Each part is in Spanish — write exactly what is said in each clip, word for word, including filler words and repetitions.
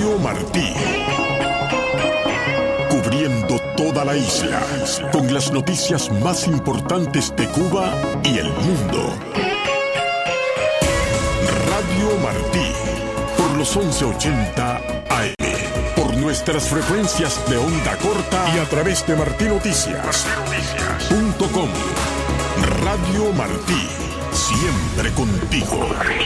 Radio Martí. Cubriendo toda la isla, con las noticias más importantes de Cuba y el mundo. Radio Martí, por los once ochenta A M, por nuestras frecuencias de onda corta y a través de martinoticias punto com. Radio Martí, siempre contigo.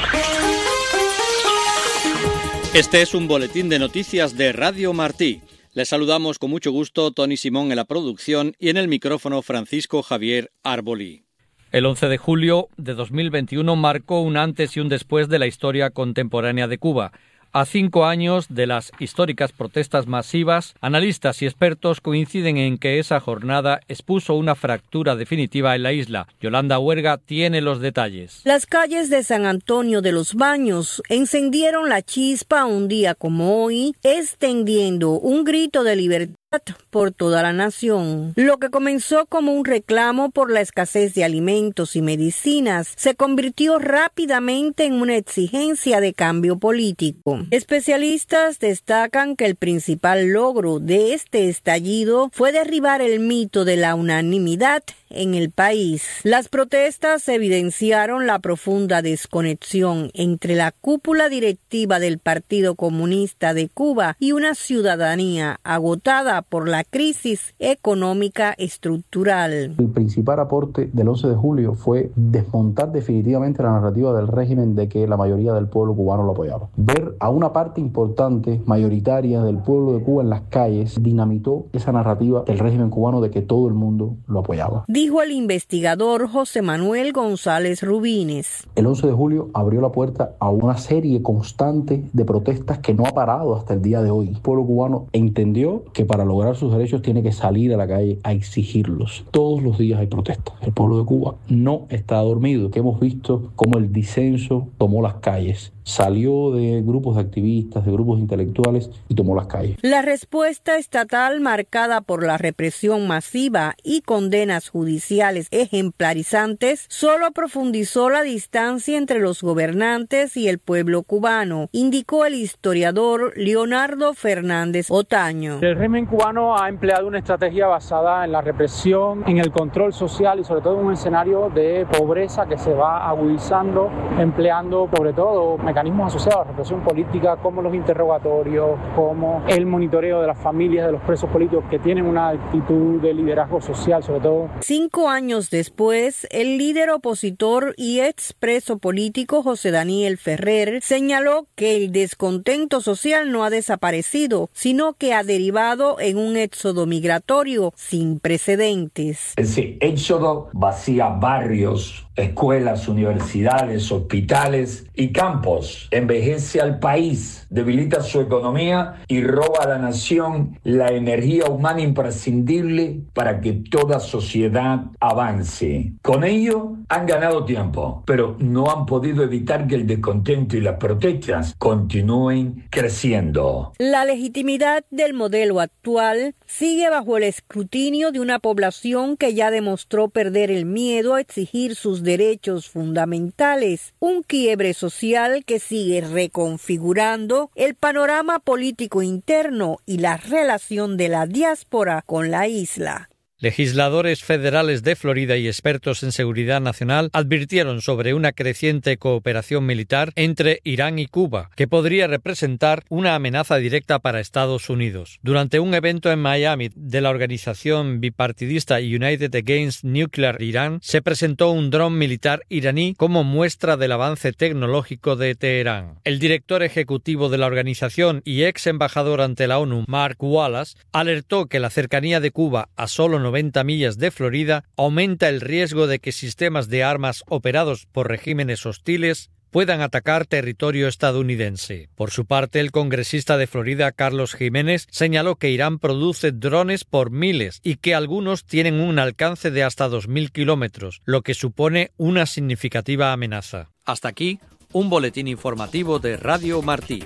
Este es un boletín de noticias de Radio Martí. Les saludamos con mucho gusto Tony Simón en la producción y en el micrófono Francisco Javier Arbolí. El once de julio de dos mil veintiuno marcó un antes y un después de la historia contemporánea de Cuba. A cinco años de las históricas protestas masivas, analistas y expertos coinciden en que esa jornada expuso una fractura definitiva en la isla. Yolanda Huerga tiene los detalles. Las calles de San Antonio de los Baños encendieron la chispa un día como hoy, extendiendo un grito de libertad por toda la nación. Lo que comenzó como un reclamo por la escasez de alimentos y medicinas se convirtió rápidamente en una exigencia de cambio político. Especialistas destacan que el principal logro de este estallido fue derribar el mito de la unanimidad en el país. Las protestas evidenciaron la profunda desconexión entre la cúpula directiva del Partido Comunista de Cuba y una ciudadanía agotada por la crisis económica estructural. El principal aporte del once de julio fue desmontar definitivamente la narrativa del régimen de que la mayoría del pueblo cubano lo apoyaba. Ver a una parte importante, mayoritaria del pueblo de Cuba en las calles, dinamitó esa narrativa del régimen cubano de que todo el mundo lo apoyaba. Dijo el investigador José Manuel González Rubines. El once de julio abrió la puerta a una serie constante de protestas que no ha parado hasta el día de hoy. El pueblo cubano entendió que para lograr sus derechos tiene que salir a la calle a exigirlos. Todos los días hay protestas. El pueblo de Cuba no está dormido, que hemos visto cómo el disenso tomó las calles. Salió de grupos de activistas, de grupos intelectuales y tomó las calles. La respuesta estatal, marcada por la represión masiva y condenas judiciales ejemplarizantes, solo profundizó la distancia entre los gobernantes y el pueblo cubano, indicó el historiador Leonardo Fernández Otaño. El régimen cubano ha empleado una estrategia basada en la represión, en el control social y sobre todo en un escenario de pobreza que se va agudizando, empleando sobre todo mecanismos asociados a la represión política como los interrogatorios, como el monitoreo de las familias de los presos políticos que tienen una actitud de liderazgo social sobre todo. Cinco años después, el líder opositor y ex preso político José Daniel Ferrer señaló que el descontento social no ha desaparecido, sino que ha derivado en un éxodo migratorio sin precedentes. Ese éxodo vacía barrios, escuelas, universidades, hospitales y campos, envejece al país, debilita su economía y roba a la nación la energía humana imprescindible para que toda sociedad avance. Con ello han ganado tiempo, pero no han podido evitar que el descontento y las protestas continúen creciendo. La legitimidad del modelo actual sigue bajo el escrutinio de una población que ya demostró perder el miedo a exigir sus derechos fundamentales, un quiebre social que sigue reconfigurando el panorama político interno y la relación de la diáspora con la isla. Legisladores federales de Florida y expertos en seguridad nacional advirtieron sobre una creciente cooperación militar entre Irán y Cuba, que podría representar una amenaza directa para Estados Unidos. Durante un evento en Miami de la organización bipartidista United Against Nuclear Iran, se presentó un dron militar iraní como muestra del avance tecnológico de Teherán. El director ejecutivo de la organización y ex embajador ante la ONU, Mark Wallace, alertó que la cercanía de Cuba a solo noventa millas de Florida aumenta el riesgo de que sistemas de armas operados por regímenes hostiles puedan atacar territorio estadounidense. Por su parte, el congresista de Florida, Carlos Jiménez, señaló que Irán produce drones por miles y que algunos tienen un alcance de hasta dos mil kilómetros, lo que supone una significativa amenaza. Hasta aquí, un boletín informativo de Radio Martí.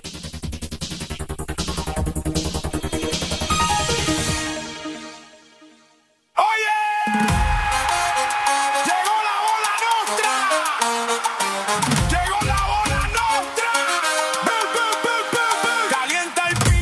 Calienta el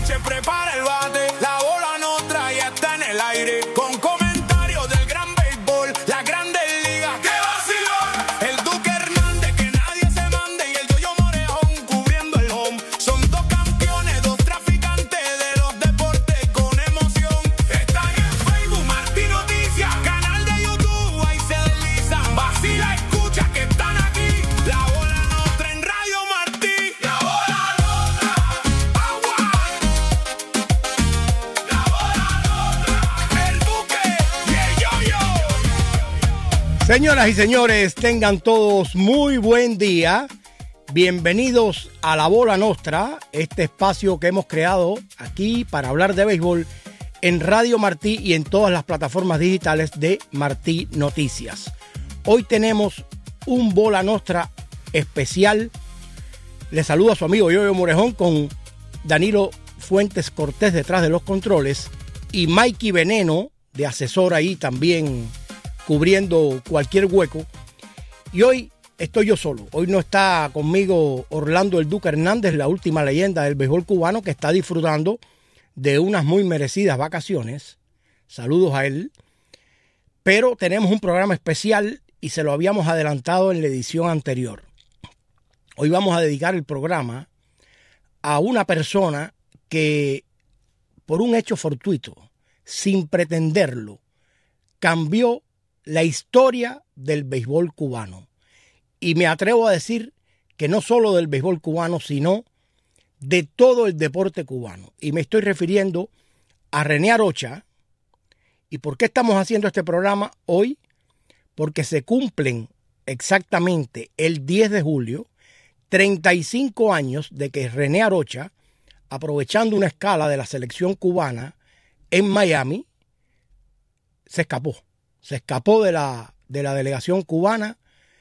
Señoras y señores, tengan todos muy buen día. Bienvenidos a La Bola Nostra, este espacio que hemos creado aquí para hablar de béisbol en Radio Martí y en todas las plataformas digitales de Martí Noticias. Hoy tenemos un Bola Nostra especial. Le saludo a su amigo Yoyo Morejón con Danilo Fuentes Cortés detrás de los controles y Mikey Veneno de asesor ahí también cubriendo cualquier hueco. Y hoy estoy yo solo. Hoy no está conmigo Orlando El Duque Hernández, la última leyenda del béisbol cubano, que está disfrutando de unas muy merecidas vacaciones. Saludos a él. Pero tenemos un programa especial y se lo habíamos adelantado en la edición anterior. Hoy vamos a dedicar el programa a una persona que, por un hecho fortuito, sin pretenderlo, cambió la historia del béisbol cubano. Y me atrevo a decir que no solo del béisbol cubano, sino de todo el deporte cubano. Y me estoy refiriendo a René Arocha. ¿Y por qué estamos haciendo este programa hoy? Porque se cumplen exactamente el diez de julio, treinta y cinco años de que René Arocha, aprovechando una escala de la selección cubana en Miami, se escapó. Se escapó de la, de la delegación cubana.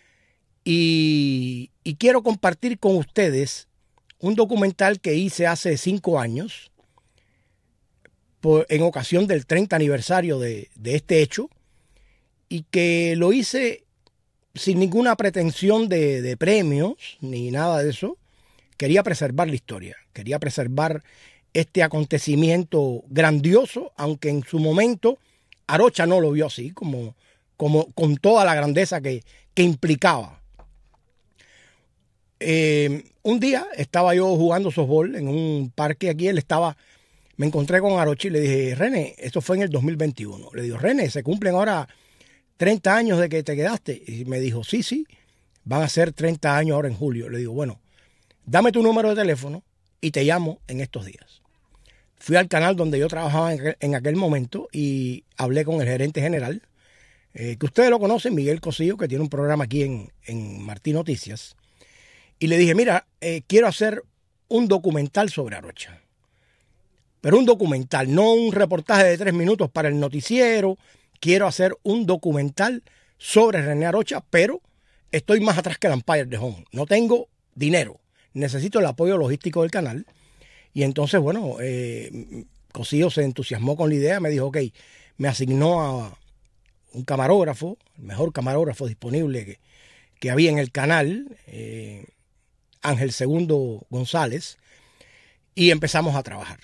Y, y quiero compartir con ustedes un documental que hice hace cinco años por, en ocasión del treinta aniversario de, de este hecho, y que lo hice sin ninguna pretensión de, de premios ni nada de eso. Quería preservar la historia, quería preservar este acontecimiento grandioso, aunque en su momento Arocha no lo vio así, como, como con toda la grandeza que, que implicaba. Eh, un día estaba yo jugando softball en un parque aquí, él estaba, me encontré con Arocha y le dije, René, esto fue en el dos mil veintiuno, le digo, René, se cumplen ahora treinta años de que te quedaste, y me dijo, sí, sí, van a ser treinta años ahora en julio. Le digo, bueno, dame tu número de teléfono y te llamo en estos días. Fui al canal donde yo trabajaba en aquel, en aquel momento y hablé con el gerente general, eh, que ustedes lo conocen, Miguel Cosillo, que tiene un programa aquí en, en Martí Noticias. Y le dije, mira, eh, quiero hacer un documental sobre Arocha. Pero un documental, no un reportaje de tres minutos para el noticiero. Quiero hacer un documental sobre René Arocha, pero estoy más atrás que el Empire de Home. No tengo dinero. Necesito el apoyo logístico del canal. Y entonces, bueno, eh, Cosillo se entusiasmó con la idea. Me dijo, ok, me asignó a un camarógrafo, el mejor camarógrafo disponible que, que había en el canal, eh, Ángel Segundo González, y empezamos a trabajar.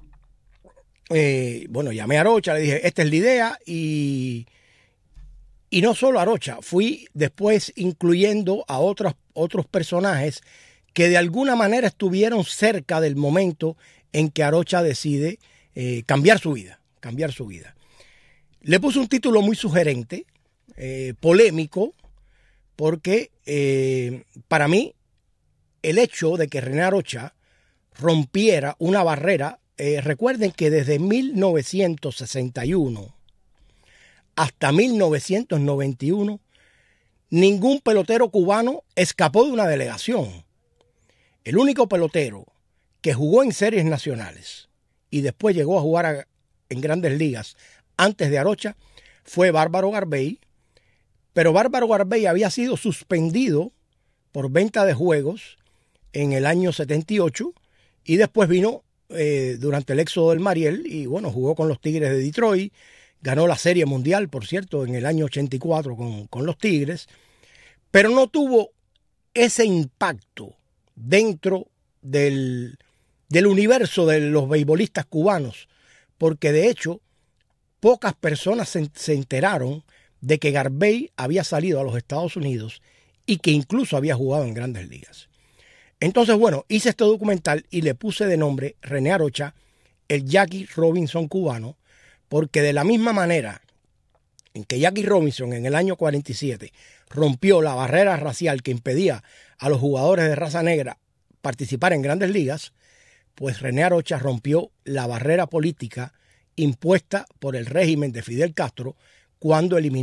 Eh, bueno, llamé a Arocha, le dije, esta es la idea, y, y no solo a Arocha, fui después incluyendo a otros, otros personajes que de alguna manera estuvieron cerca del momento en que Arocha decide eh, cambiar su vida, cambiar su vida. Le puse un título muy sugerente, eh, polémico, porque eh, para mí el hecho de que René Arocha rompiera una barrera, eh, recuerden que desde mil novecientos sesenta y uno hasta mil novecientos noventa y uno, ningún pelotero cubano escapó de una delegación. El único pelotero que jugó en series nacionales y después llegó a jugar a, en grandes ligas antes de Arocha fue Bárbaro Garbey, pero Bárbaro Garbey había sido suspendido por venta de juegos en el año setenta y ocho y después vino eh, durante el éxodo del Mariel y bueno, jugó con los Tigres de Detroit, ganó la Serie Mundial, por cierto, en el año ochenta y cuatro con, con los Tigres, pero no tuvo ese impacto dentro del, del universo de los beisbolistas cubanos, porque de hecho pocas personas se, se enteraron de que Garbey había salido a los Estados Unidos y que incluso había jugado en grandes ligas. Entonces, bueno, hice este documental y le puse de nombre René Arocha, el Jackie Robinson cubano, porque de la misma manera en que Jackie Robinson en el año cuarenta y siete rompió la barrera racial que impedía a los jugadores de raza negra participar en grandes ligas, pues René Arocha rompió la barrera política impuesta por el régimen de Fidel Castro cuando eliminó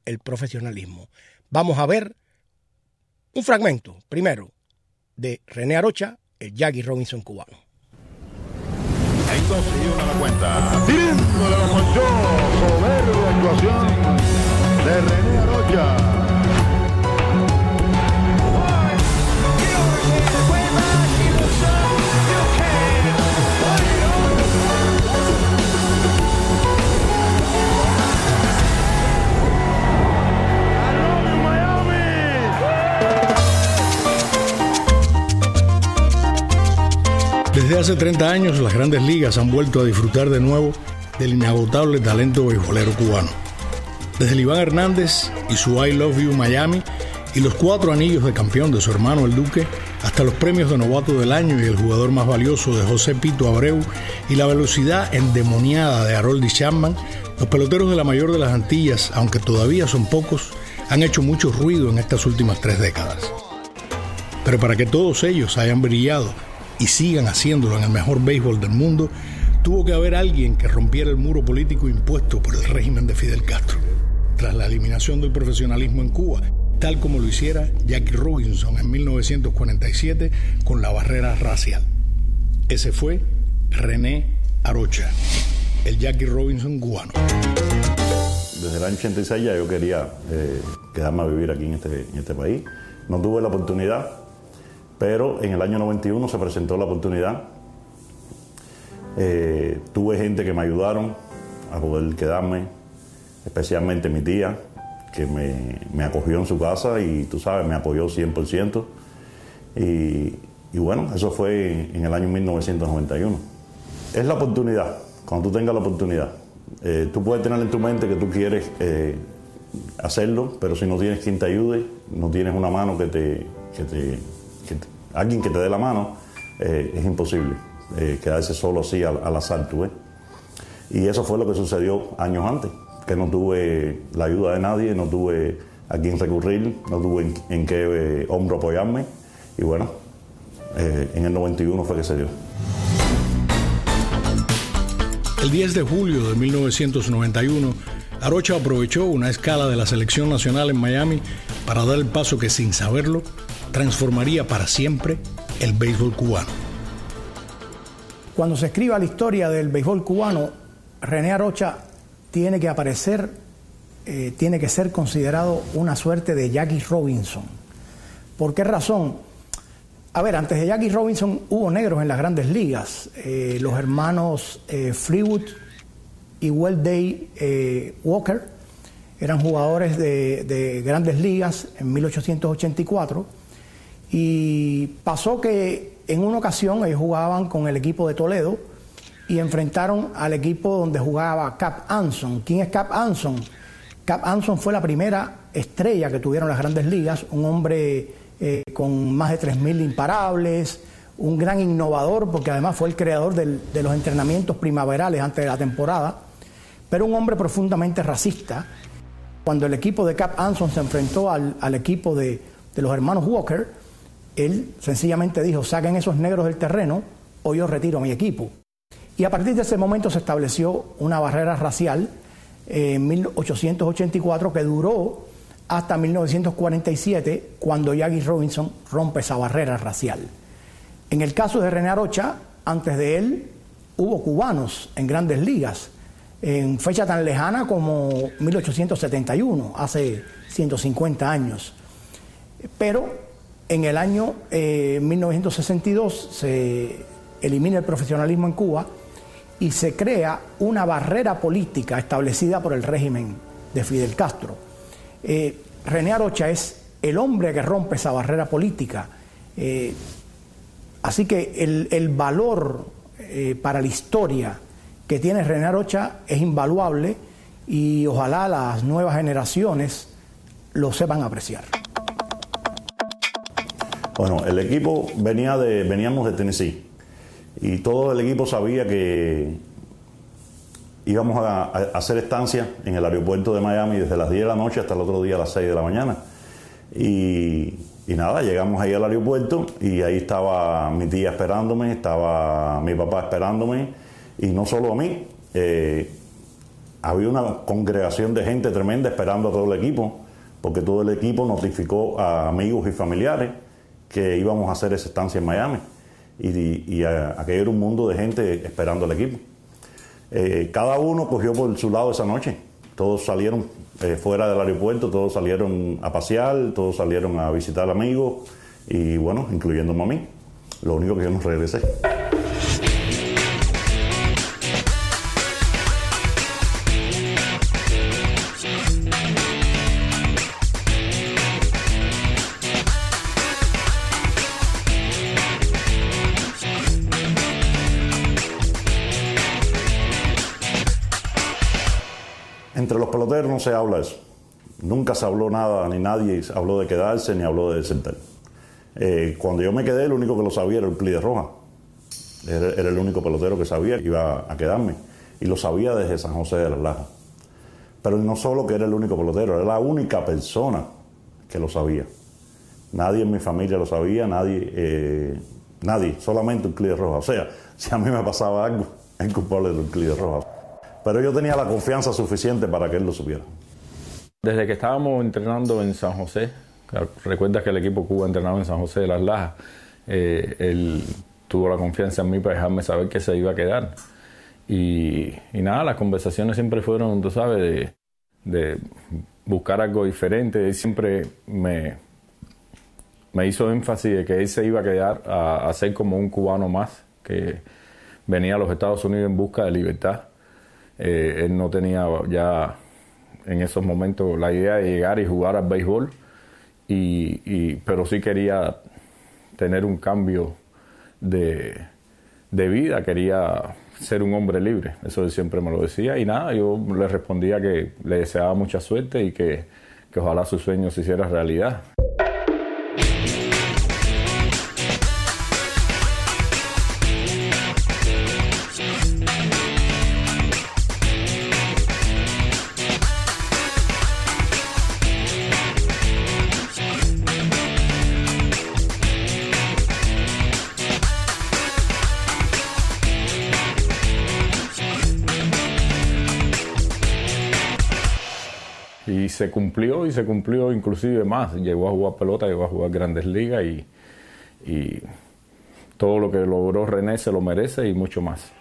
el profesionalismo. Vamos a ver un fragmento, primero, de René Arocha, el Jackie Robinson cubano. Ahí consiguió una cuenta. Tirando de la Monchó, soberbia actuación de René Arocha. Desde hace treinta años, las grandes ligas han vuelto a disfrutar de nuevo del inagotable talento beisbolero cubano. Desde el Iván Hernández y su I Love You Miami y los cuatro anillos de campeón de su hermano el Duque, hasta los premios de novato del año y el jugador más valioso de José Pito Abreu y la velocidad endemoniada de Haroldie Chapman, los peloteros de la mayor de las Antillas, aunque todavía son pocos, han hecho mucho ruido en estas últimas tres décadas. Pero para que todos ellos hayan brillado y sigan haciéndolo en el mejor béisbol del mundo, tuvo que haber alguien que rompiera el muro político impuesto por el régimen de Fidel Castro, tras la eliminación del profesionalismo en Cuba, tal como lo hiciera Jackie Robinson en mil novecientos cuarenta y siete con la barrera racial. Ese fue René Arocha, el Jackie Robinson cubano. Desde el año ochenta y seis ya yo quería eh, quedarme a vivir aquí en este, en este país. No tuve la oportunidad, pero en el año noventa y uno se presentó la oportunidad. Eh, tuve gente que me ayudaron a poder quedarme, especialmente mi tía, que me, me acogió en su casa y, tú sabes, me apoyó cien por ciento. Y, y bueno, eso fue en el año mil novecientos noventa y uno. Es la oportunidad, cuando tú tengas la oportunidad. Eh, tú puedes tener en tu mente que tú quieres eh, hacerlo, pero si no tienes quien te ayude, no tienes una mano que te... Que te que te, alguien que te dé la mano, eh, es imposible eh, quedarse solo así al, al azar, tú ves. Y eso fue lo que sucedió años antes, que no tuve la ayuda de nadie, no tuve a quién recurrir, no tuve en, en qué eh, hombro apoyarme, y bueno, eh, en el noventa y uno fue que se dio. El diez de julio de mil novecientos noventa y uno, Arocha aprovechó una escala de la selección nacional en Miami para dar el paso que, sin saberlo, transformaría para siempre el béisbol cubano. Cuando se escriba la historia del béisbol cubano, René Arocha tiene que aparecer, eh, tiene que ser considerado una suerte de Jackie Robinson. ¿Por qué razón? A ver, antes de Jackie Robinson hubo negros en las grandes ligas. Eh, los hermanos eh, Fleetwood y Welday eh, Walker eran jugadores de, de grandes ligas en mil ochocientos ochenta y cuatro. Y pasó que en una ocasión ellos jugaban con el equipo de Toledo y enfrentaron al equipo donde jugaba Cap Anson. ¿Quién es Cap Anson? Cap Anson fue la primera estrella que tuvieron las grandes ligas, un hombre eh, con más de tres mil imparables, un gran innovador, porque además fue el creador del, de los entrenamientos primaverales antes de la temporada, pero un hombre profundamente racista. Cuando el equipo de Cap Anson se enfrentó al, al equipo de, de los hermanos Walker, él sencillamente dijo: saquen esos negros del terreno o yo retiro a mi equipo. Y a partir de ese momento se estableció una barrera racial eh, en mil ochocientos ochenta y cuatro que duró hasta mil novecientos cuarenta y siete, cuando Jackie Robinson rompe esa barrera racial. En el caso de René Arocha, antes de él hubo cubanos en grandes ligas, en fecha tan lejana como mil ochocientos setenta y uno, hace ciento cincuenta años. Pero en el año eh, mil novecientos sesenta y dos se elimina el profesionalismo en Cuba y se crea una barrera política establecida por el régimen de Fidel Castro. Eh, René Arocha es el hombre que rompe esa barrera política. Eh, así que el, el valor eh, para la historia que tiene René Arocha es invaluable y ojalá las nuevas generaciones lo sepan apreciar. Bueno, el equipo venía de, veníamos de Tennessee y todo el equipo sabía que íbamos a, a hacer estancia en el aeropuerto de Miami desde las diez de la noche hasta el otro día a las seis de la mañana. Y, y nada, llegamos ahí al aeropuerto y ahí estaba mi tía esperándome, estaba mi papá esperándome, y no solo a mí, eh, había una congregación de gente tremenda esperando a todo el equipo, porque todo el equipo notificó a amigos y familiares que íbamos a hacer esa estancia en Miami. Y, y aquello era un mundo de gente esperando al equipo. Eh, cada uno cogió por su lado esa noche. Todos salieron eh, fuera del aeropuerto, todos salieron a pasear, todos salieron a visitar amigos y bueno, incluyéndome a mí. Lo único que yo no regresé. Entre los peloteros no se habla eso. Nunca se habló nada, ni nadie habló de quedarse, ni habló de desertar. Eh, cuando yo me quedé, el único que lo sabía era el Pli de Roja. Era, era el único pelotero que sabía que iba a quedarme. Y lo sabía desde San José de las Lajas. Pero no solo que era el único pelotero, era la única persona que lo sabía. Nadie en mi familia lo sabía, nadie, eh, nadie, solamente el Pli de Roja. O sea, si a mí me pasaba algo, el culpable era el Pli de Roja. Pero yo tenía la confianza suficiente para que él lo supiera. Desde que estábamos entrenando en San José, recuerdas que el equipo Cuba entrenaba en San José de las Lajas, eh, él tuvo la confianza en mí para dejarme saber que se iba a quedar. Y, y nada, las conversaciones siempre fueron, tú sabes, de, de buscar algo diferente. Él siempre me, me hizo énfasis de que él se iba a quedar a, a ser como un cubano más, que venía a los Estados Unidos en busca de libertad. Eh, él no tenía ya en esos momentos la idea de llegar y jugar al béisbol, y, y, pero sí quería tener un cambio de, de vida, quería ser un hombre libre. Eso él siempre me lo decía y nada, yo le respondía que le deseaba mucha suerte y que, que ojalá su sueño se hiciera realidad. Y se cumplió, y se cumplió inclusive más. Llegó a jugar pelota, llegó a jugar Grandes Ligas y, y todo lo que logró René se lo merece y mucho más.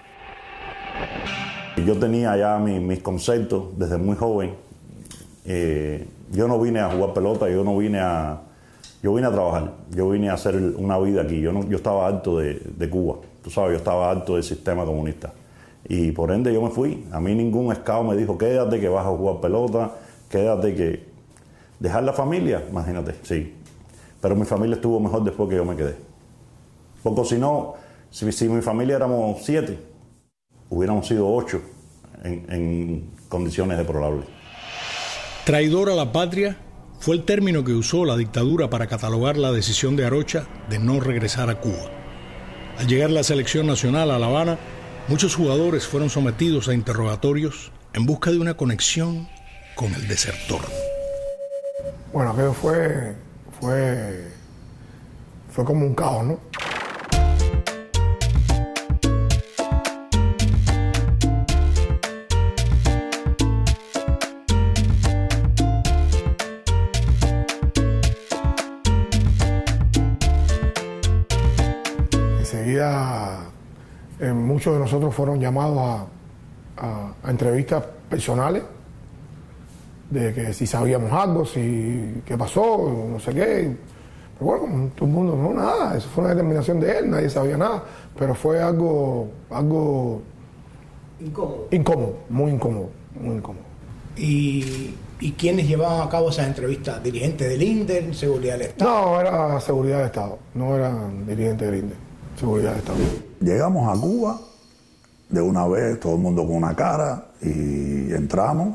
Yo tenía ya mi, mis conceptos desde muy joven. Eh, yo no vine a jugar pelota, yo no vine a... Yo vine a trabajar, yo vine a hacer una vida aquí. Yo, no, yo estaba harto de, de Cuba, tú sabes, yo estaba harto del sistema comunista. Y por ende yo me fui. A mí ningún scout me dijo, quédate que vas a jugar pelota, quédate que... Dejar la familia, imagínate, sí. Pero mi familia estuvo mejor después que yo me quedé. Porque si no, si, si mi familia éramos siete, hubiéramos sido ocho en, en condiciones deplorables. Traidor a la patria fue el término que usó la dictadura para catalogar la decisión de Arocha de no regresar a Cuba. Al llegar la selección nacional a La Habana, muchos jugadores fueron sometidos a interrogatorios en busca de una conexión con el desertor. Bueno, aquello fue, fue, fue como un caos, ¿no? Enseguida, eh, muchos de nosotros fueron llamados a, a, a entrevistas personales, de que si sabíamos algo, si qué pasó, no sé qué. Pero bueno, todo el mundo, no, nada, eso fue una determinación de él, nadie sabía nada, pero fue algo, algo incómodo. Incómodo, muy incómodo, muy incómodo. ¿Y, ¿Y quiénes llevaban a cabo esas entrevistas? ¿Dirigentes del INDER, Seguridad del Estado? No, era Seguridad del Estado, no eran dirigentes del INDER, Seguridad del Estado. Llegamos a Cuba, de una vez, todo el mundo con una cara, y entramos.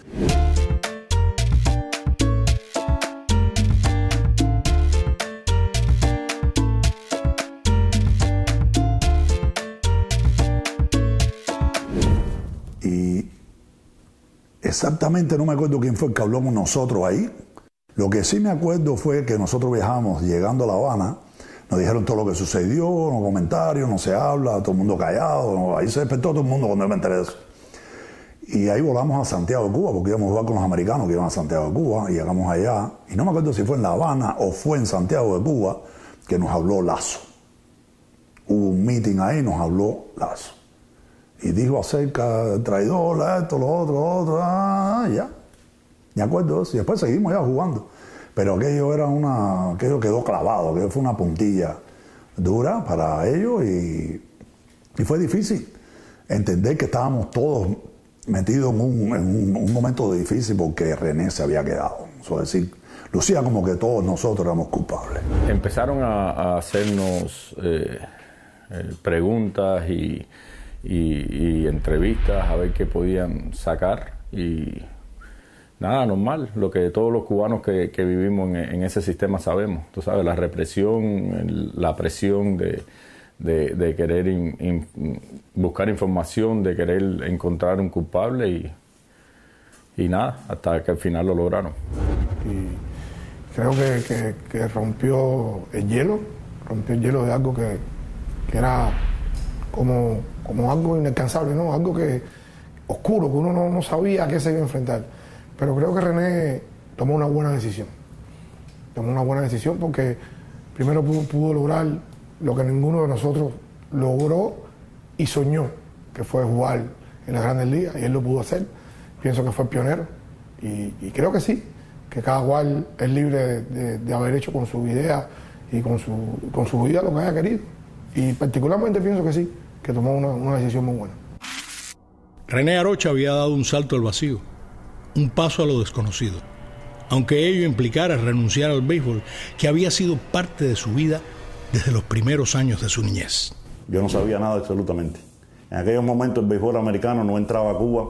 Exactamente no me acuerdo quién fue el que habló con nosotros ahí. Lo que sí me acuerdo fue que nosotros viajamos llegando a La Habana, nos dijeron todo lo que sucedió, no comentarios, no se habla, todo el mundo callado, no, ahí se despertó todo el mundo cuando yo me enteré de eso. Y ahí volamos a Santiago de Cuba, porque íbamos a jugar con los americanos que iban a Santiago de Cuba, y llegamos allá, y no me acuerdo si fue en La Habana o fue en Santiago de Cuba, que nos habló Lazo. Hubo un meeting ahí, nos habló Lazo. Y dijo acerca del traidor, esto, lo otro, lo otro, ah, ya. Me acuerdo de eso, y después seguimos ya jugando. Pero aquello era una, aquello quedó clavado, aquello fue una puntilla dura para ellos, y, y fue difícil entender que estábamos todos metido en, un, en un, un momento difícil porque René se había quedado. Eso es decir, lucía como que todos nosotros éramos culpables. Empezaron a, a hacernos eh, eh, preguntas y, y, y entrevistas a ver qué podían sacar y nada, normal, lo que todos los cubanos que, que vivimos en, en ese sistema sabemos. Tú sabes, la represión, la presión de... De, de querer in, in, buscar información, de querer encontrar un culpable y, y nada, hasta que al final lo lograron. Y creo que, que, que rompió el hielo, rompió el hielo de algo que, que era como, como algo inalcanzable, ¿no? Algo que oscuro, que uno no, no sabía a qué se iba a enfrentar. Pero creo que René tomó una buena decisión. Tomó una buena decisión porque primero pudo, pudo lograr lo que ninguno de nosotros logró y soñó, que fue jugar en las Grandes Ligas, y él lo pudo hacer. Pienso que fue pionero, y, y creo que sí, que cada cual es libre de, de, de haber hecho con su idea y con su, con su vida lo que haya querido. Y particularmente pienso que sí, que tomó una, una decisión muy buena. René Arocha había dado un salto al vacío, un paso a lo desconocido, aunque ello implicara renunciar al béisbol, que había sido parte de su vida desde los primeros años de su niñez. Yo no sabía nada absolutamente. En aquellos momentos el béisbol americano no entraba a Cuba,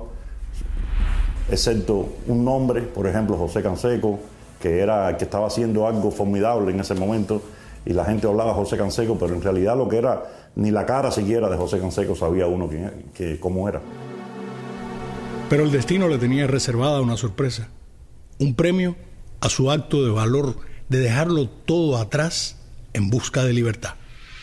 excepto un nombre, por ejemplo José Canseco, que era el que estaba haciendo algo formidable en ese momento, y la gente hablaba de José Canseco, pero en realidad lo que era, ni la cara siquiera de José Canseco sabía uno quién, que, cómo era. Pero el destino le tenía reservada una sorpresa, un premio a su acto de valor de dejarlo todo atrás en busca de libertad.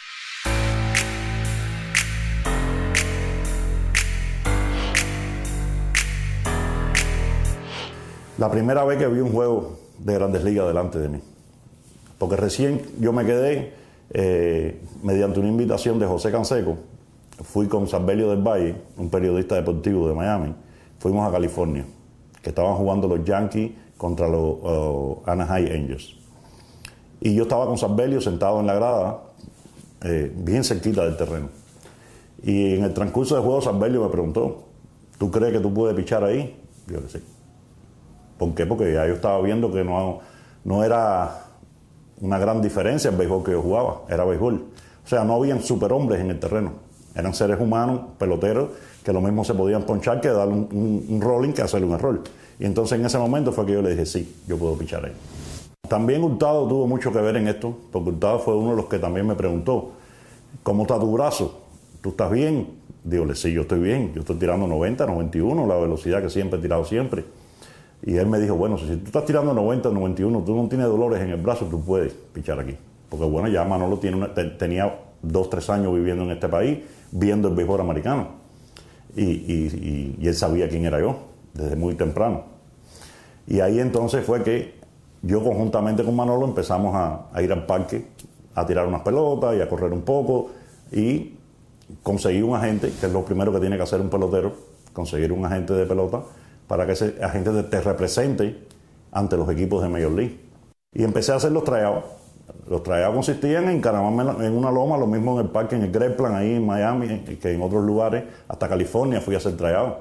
La primera vez que vi un juego de Grandes Ligas delante de mí, porque recién yo me quedé eh, mediante una invitación de José Canseco, fui con Sarbelio del Valle, un periodista deportivo de Miami, fuimos a California, que estaban jugando los Yankees contra los uh, Anaheim Angels. Y yo estaba con Sarbelio sentado en la grada, eh, bien cerquita del terreno. Y en el transcurso del juego Sarbelio me preguntó, ¿tú crees que tú puedes pichar ahí? Yo que sí. ¿Por qué? Porque ya yo estaba viendo que no, no era una gran diferencia el béisbol que yo jugaba, era béisbol. O sea, no habían superhombres en el terreno. Eran seres humanos, peloteros, que lo mismo se podían ponchar que darle un, un, un rolling que hacerle un error. Y entonces en ese momento fue que yo le dije, sí, yo puedo pichar ahí. También Hurtado tuvo mucho que ver en esto, porque Hurtado fue uno de los que también me preguntó, ¿cómo está tu brazo? ¿Tú estás bien? Dígole, sí, yo estoy bien, yo estoy tirando noventa, noventa y uno, la velocidad que siempre he tirado siempre. Y él me dijo, bueno, si tú estás tirando noventa, noventa y uno, tú no tienes dolores en el brazo, tú puedes pichar aquí. Porque bueno, ya Manolo tiene una, te, tenía dos, tres años viviendo en este país, viendo el béisbol americano. Y, y, y, y él sabía quién era yo, desde muy temprano. Y ahí entonces fue que yo conjuntamente con Manolo empezamos a, a ir al parque, a tirar unas pelotas y a correr un poco. Y conseguí un agente, que es lo primero que tiene que hacer un pelotero, conseguir un agente de pelota, para que ese agente te represente ante los equipos de Major League. Y empecé a hacer los tryouts. Los tryouts consistían en encaramarme en una loma, lo mismo en el parque, en el Grapevine, ahí en Miami, que en otros lugares, hasta California fui a hacer tryouts.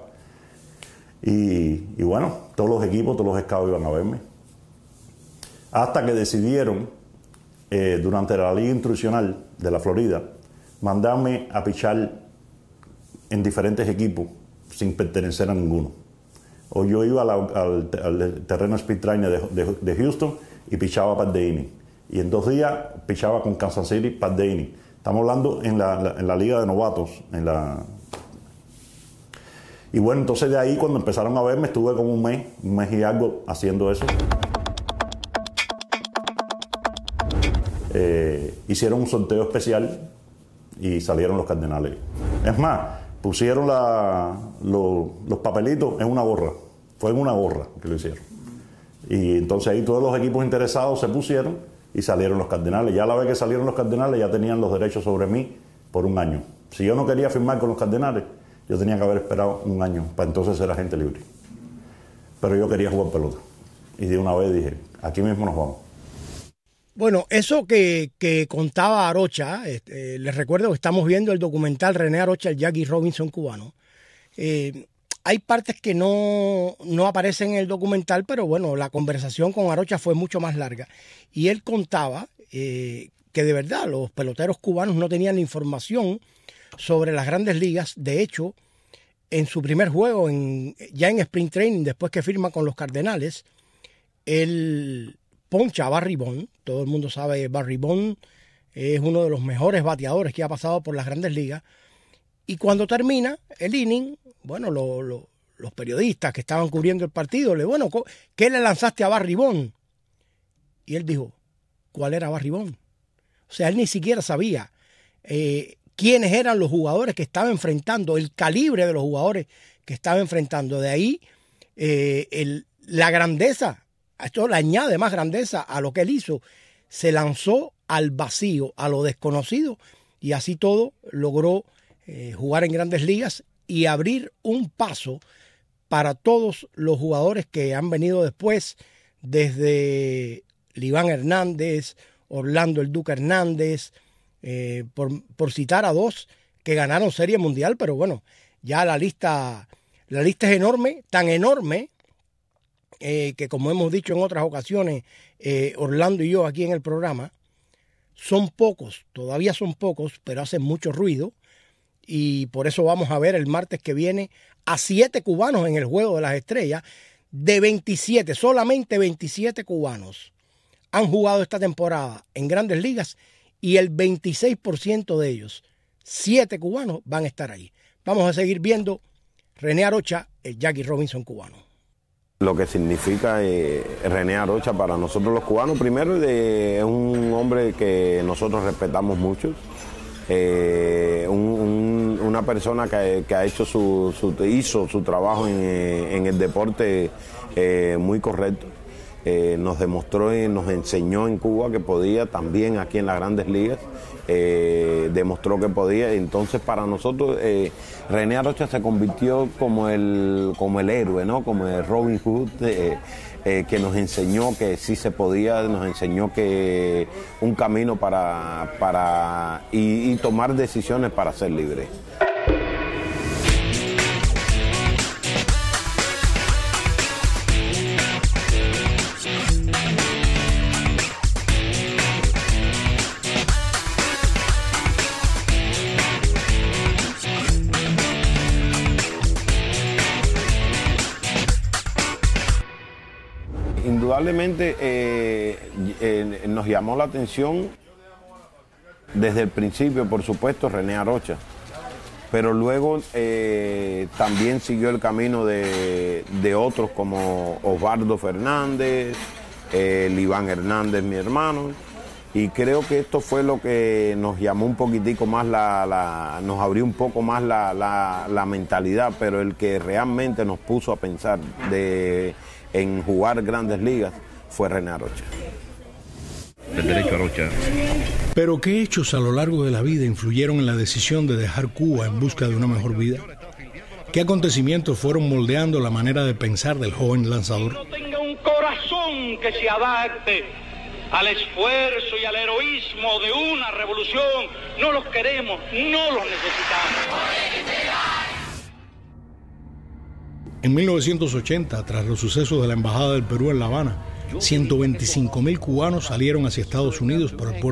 Y, y bueno, todos los equipos, todos los scouts iban a verme. Hasta que decidieron, eh, durante la Liga Instruccional de la Florida, mandarme a pichar en diferentes equipos sin pertenecer a ninguno. O yo iba a la, al, al terreno Speed Trainer de, de, de Houston y pichaba par de inning. Y en dos días pichaba con Kansas City par de inning. Estamos hablando en la, la, en la liga de novatos. En la... Y bueno, entonces de ahí cuando empezaron a verme estuve como un mes, un mes y algo haciendo eso. Eh, hicieron un sorteo especial y salieron los Cardenales. Es más, pusieron la, lo, los papelitos en una gorra. Fue en una gorra que lo hicieron. Y entonces ahí todos los equipos interesados se pusieron y salieron los Cardenales. Ya a la vez que salieron los Cardenales ya tenían los derechos sobre mí por un año. Si yo no quería firmar con los Cardenales, yo tenía que haber esperado un año para entonces ser agente libre. Pero yo quería jugar pelota. Y de una vez dije, aquí mismo nos vamos. Bueno, eso que, que contaba Arocha, este, les recuerdo que estamos viendo el documental René Arocha, el Jackie Robinson cubano. Eh, hay partes que no, no aparecen en el documental, pero bueno, la conversación con Arocha fue mucho más larga. Y él contaba eh, que de verdad los peloteros cubanos no tenían la información sobre las grandes ligas. De hecho, en su primer juego, en, ya en Spring Training, después que firma con los Cardenales, él poncha a Barry Bonds. Todo el mundo sabe que Barry Bonds es uno de los mejores bateadores que ha pasado por las grandes ligas. Y cuando termina el inning, bueno, lo, lo, los periodistas que estaban cubriendo el partido, le bueno, ¿qué le lanzaste a Barry Bonds? Y él dijo, ¿cuál era Barry Bonds? O sea, él ni siquiera sabía eh, quiénes eran los jugadores que estaba enfrentando, el calibre de los jugadores que estaba enfrentando. De ahí eh, el, la grandeza, esto le añade más grandeza a lo que él hizo. Se lanzó al vacío, a lo desconocido, y así todo logró eh, jugar en grandes ligas y abrir un paso para todos los jugadores que han venido después, desde Liván Hernández, Orlando el Duque Hernández, eh, por, por citar a dos que ganaron Serie Mundial, pero bueno, ya la lista, la lista es enorme, tan enorme eh, que como hemos dicho en otras ocasiones, eh, Orlando y yo aquí en el programa, son pocos, todavía son pocos, pero hacen mucho ruido. Y por eso vamos a ver el martes que viene a siete cubanos en el Juego de las Estrellas. De veintisiete, solamente veintisiete cubanos han jugado esta temporada en grandes ligas y el veintiséis por ciento de ellos, siete cubanos, van a estar ahí. Vamos a seguir viendo René Arocha, el Jackie Robinson cubano. Lo que significa eh, René Arocha para nosotros los cubanos, primero eh, es un hombre que nosotros respetamos mucho. Eh, un, un, una persona que, que ha hecho su, su, hizo su trabajo en, en el deporte eh, muy correcto. Eh, nos demostró y nos enseñó en Cuba que podía, también aquí en las grandes ligas, eh, demostró que podía. Entonces para nosotros eh, René Arocha se convirtió como el, como el héroe, ¿no? Como el Robin Hood, eh, Eh, que nos enseñó que sí se podía, nos enseñó que un camino para, para y, y tomar decisiones para ser libre. Indudablemente eh, eh, nos llamó la atención desde el principio, por supuesto, René Arocha, pero luego eh, también siguió el camino de, de otros como Osvaldo Fernández, eh, Liván Hernández, mi hermano, y creo que esto fue lo que nos llamó un poquitico más, la, la, nos abrió un poco más la, la, la mentalidad, pero el que realmente nos puso a pensar de... en jugar grandes ligas fue René Arocha. El derecho Arocha. Pero ¿qué hechos a lo largo de la vida influyeron en la decisión de dejar Cuba en busca de una mejor vida? ¿Qué acontecimientos fueron moldeando la manera de pensar del joven lanzador? No tenga un corazón que se adapte al esfuerzo y al heroísmo de una revolución. No los queremos, no los necesitamos. En mil novecientos ochenta, tras los sucesos de la Embajada del Perú en La Habana, ciento veinticinco mil cubanos salieron hacia Estados Unidos por el puerto